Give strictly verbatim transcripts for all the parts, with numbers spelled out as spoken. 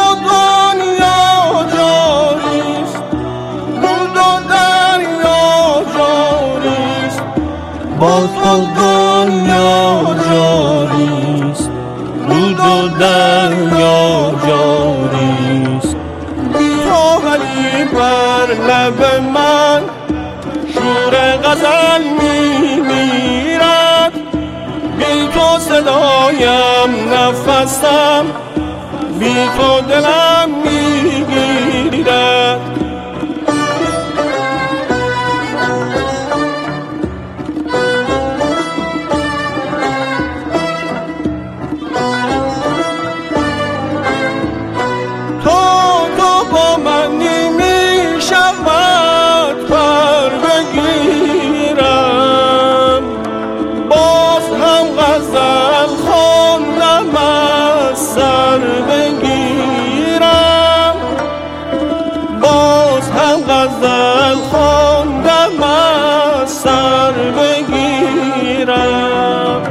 دنیا جاریست، رود و دریا جاریست. با تو دنیا جاریست، رود و دریا جاریست. بی تو ولی بر لب من شور غزل میمیرد. بی تو صدایم نفسم، بی تو دلم میگیرد. سر بگیرم باز هم غزل خواندم از سر بگیرم.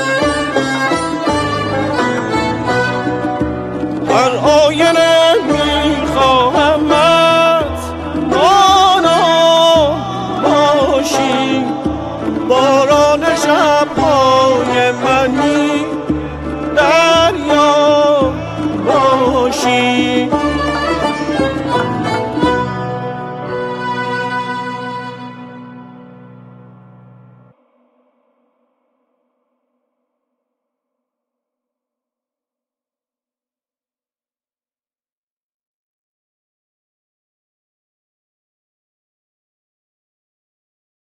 هر آینه